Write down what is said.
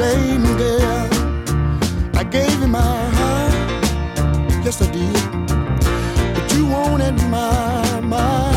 shame, girl. I gave you my heart, yes I did. But you wanted my